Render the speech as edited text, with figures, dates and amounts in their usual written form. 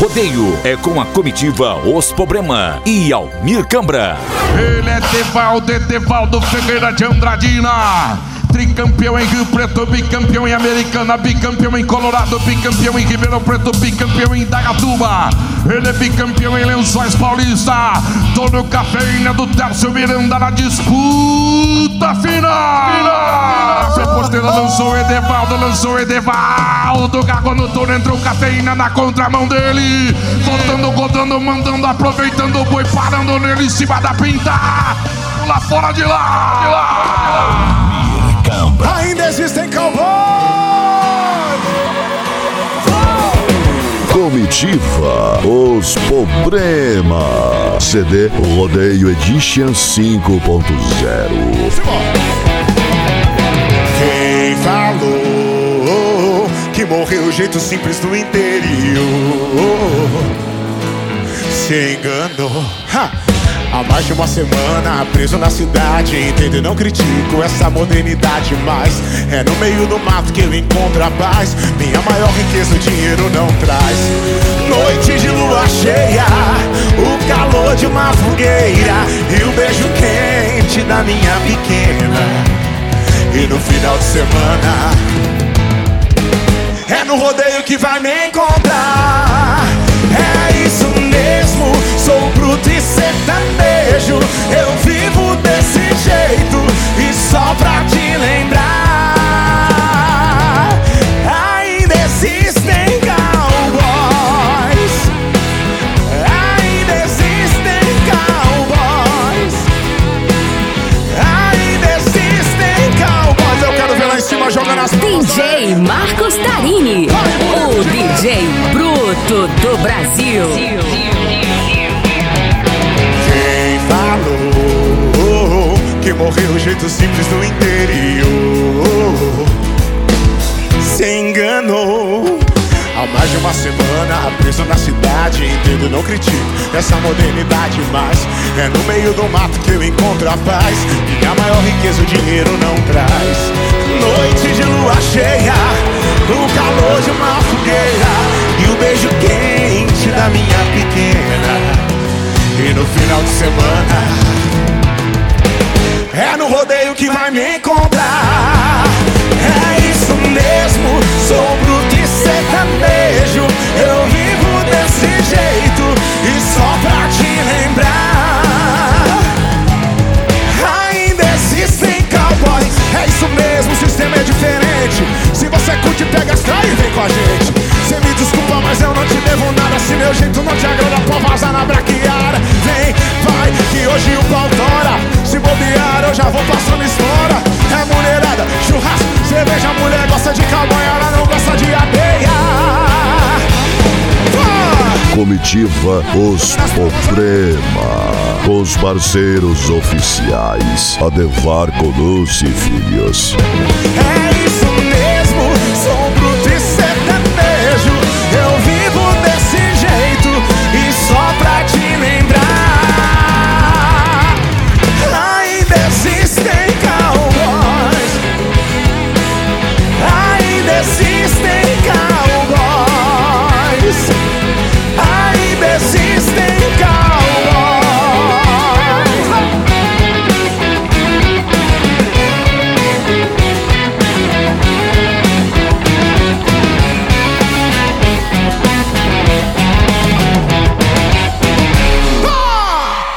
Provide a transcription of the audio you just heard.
rodeio é com a comitiva Os Problema e Almir Cambra. Ele é Edevaldo Ferreira de Andradina, tricampeão em Rio Preto, bicampeão em Americana, bicampeão em Colorado, bicampeão em Ribeirão Preto, bicampeão em Indaiatuba. Ele é bicampeão em Lençóis Paulista. Todo cafeína do Tércio Miranda na disputa final. Seu porteiro lançou o Edevaldo, cagou no touro, entrou cafeína na contramão dele. Voltando, rodando, mandando, aproveitando o boi, parando nele em cima da pinta. Lá fora de lá. Ainda existem cowboys. Comitiva Os Problema, CD Rodeio Edition 5.0. Quem falou que morreu o jeito simples do interior se enganou. Há mais de uma semana preso na cidade, entendo, não critico essa modernidade, mas é no meio do mato que eu encontro a paz. Minha maior riqueza o dinheiro não traz. Noite de lua cheia, o calor de uma fogueira e o beijo quente da minha pequena. E no final de semana é no rodeio que vai me encontrar. É isso mesmo, sou bruto e sertanejo. Eu vivo desse jeito e só pra te lembrar, ainda existem cowboys. Ainda existem cowboys. Ainda existem cowboys. Eu quero ver lá em cima jogando as palmas. DJ Marcos Tarini, o DJ bruto do Brasil. Quem falou que morreu o jeito simples do interior se enganou. Há mais de uma semana preso na cidade, entendo, não critico essa modernidade, mas é no meio do mato que eu encontro a paz. Minha maior riqueza o dinheiro não traz. Noite de lua cheia, o calor de uma fogueira e o beijo quente da minha pequena. E no final de semana é no rodeio que vai me encontrar. É isso mesmo, sou bruto e sertanejo. Eu vivo desse jeito e só pra te lembrar, ainda existem cowboys. É isso mesmo, o sistema é diferente. Se você curte, pega as trás e vem com a gente. Cê me desculpa, mas eu não te devo nada. Se meu jeito não te agrada, pode vazar na braquiara. Vem, vai, que hoje o pau tora. Se bobear, eu já vou passando história. É mulherada, churrasco, cerveja. Mulher gosta de cowboy, ela não gosta de areia. Comitiva Os Problema, os parceiros oficiais Adevarco Lúcio Filhos. É isso mesmo.